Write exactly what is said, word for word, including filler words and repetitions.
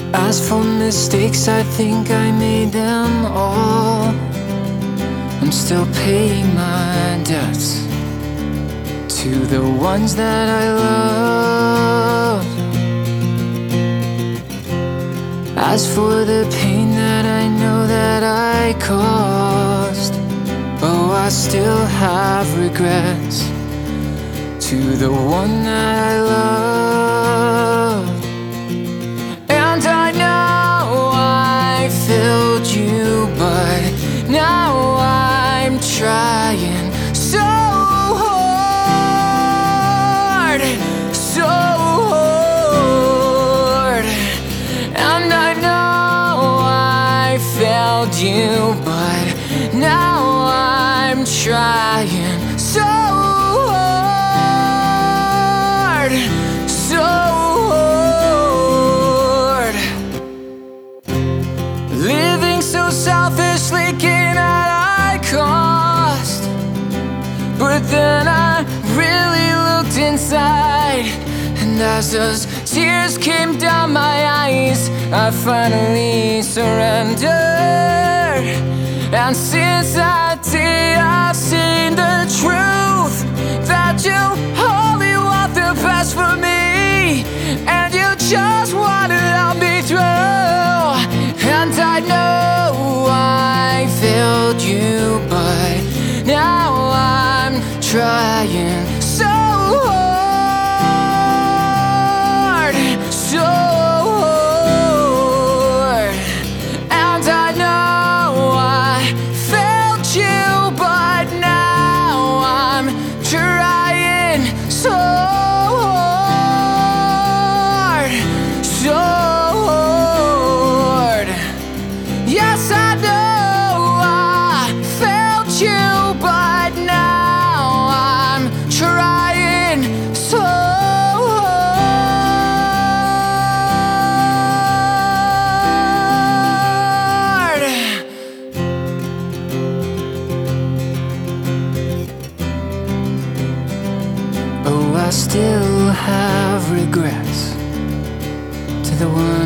As for mistakes, I think I made them all. I'm still paying my debts to the ones that I love. As for the pain that I know that I caused, oh, I still have regrets to the one that I love. And I know I failed you, but now I'm trying so hard, so hard. And I know I failed you, but now I'm trying so hard, so hard. Living so selfishly came at a cost, but then I really looked inside, and as those tears came down my eyes, I finally surrendered. And since that day I've seen the truth, that you only want the best for me, and you just want to help me through. And I know I failed you, but now I'm trying so hard, so hard. And I know I failed you, but now I'm trying so hard, so hard. Yes, I know I failed you, but now I'm trying so hard. Oh, I still have regrets to the one